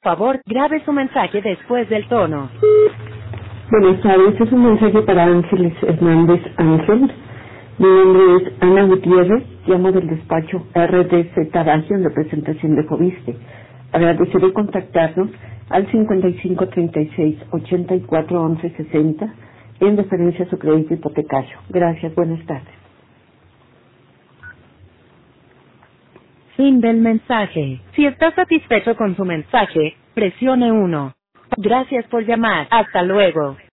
Favor, grabe su mensaje después del tono. Buenas tardes, es un mensaje para Ángeles Hernández Ángel. Mi nombre es Ana Gutiérrez, llamo del despacho RDZ Radio en representación de Fobiste. Agradeceré contactarnos al 55 36 84 11 60 en referencia a su crédito hipotecario. Gracias, buenas tardes. Fin del mensaje. Si está satisfecho con su mensaje, presione 1. Gracias por llamar. Hasta luego.